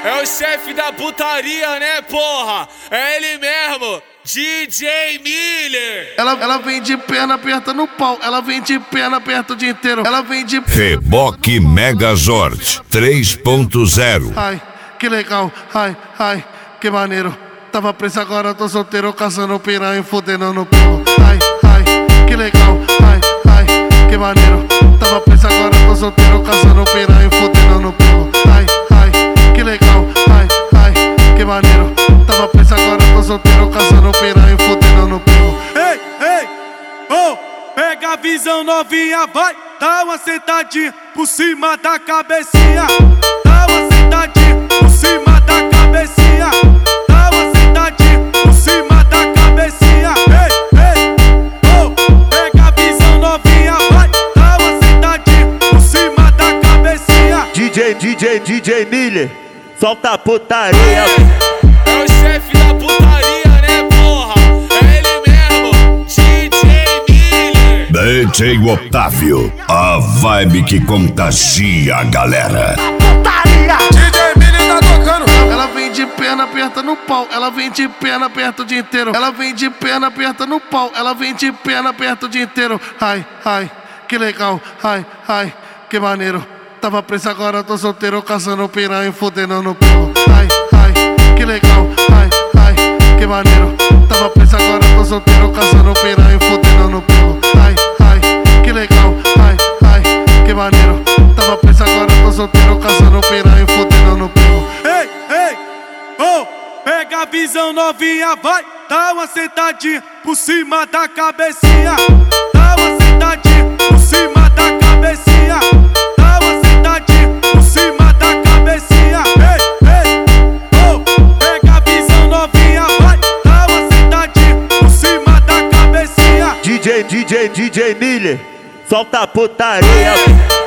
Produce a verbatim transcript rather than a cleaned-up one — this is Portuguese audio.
É o chefe da putaria, né, porra? É ele mesmo, D J Miller. Ela, ela vem de perna aperta no pau, ela vem de perna aperta o dia inteiro. Ela vem de Reboque Megazord três ponto zero. Ai, que legal, ai, ai, que maneiro. Tava preso, agora tô solteiro, caçando piranha e fudendo no pulo. Ai, ai, que legal, ai, ai, que maneiro. Tava preso, agora tô solteiro, caçando piranha e fudendo no pulo. Ai, ai, que legal, ai, ai, que maneiro. Tava preso, agora tô solteiro, caçando piranha e fudendo no pulo. Ei, ei, oh, pega a visão novinha, vai, dá uma sentadinha por cima da cabecinha. Dá uma sentadinha por cima da cabecinha. Dá uma sentadinha por cima da cabecinha. Ei, ei, oh, pega a visão novinha, vai, dá uma sentadinha por cima da cabecinha. D J, D J, D J Miller, solta a putaria. É o chefe da putaria, né, porra? É ele mesmo, D J Miller. D J Otávio, a vibe que contagia a galera. D J Miller tá tocando. Ela vem de perna aperta no pau, ela vem de perna aperta o dia inteiro. Ela vem de perna aperta no pau, ela vem de perna aperta o dia inteiro. Ai, ai, que legal, ai, ai, que maneiro. Tava preso, agora tô solteiro, caçando piranha e fudendo no pulo. Ai, ai, que legal, ai, ai, que maneiro. Tava preso, agora tô solteiro, caçando piranha e fudendo no pulo. Ai, ai, que legal, ai, ai, que maneiro. Tava preso, agora tô solteiro, caçando piranha e fudendo no pulo. Ei, ei, oh, pega a visão novinha, vai, dá uma sentadinha por cima da cabecinha. Dá uma sentadinha por cima da cabecinha. Dá uma sentadinha por cima da cabecinha. Ei, ei, oh, pega a visão novinha, vai, dá uma sentadinha por cima da cabecinha. D J, D J, D J Miller, solta a putaria.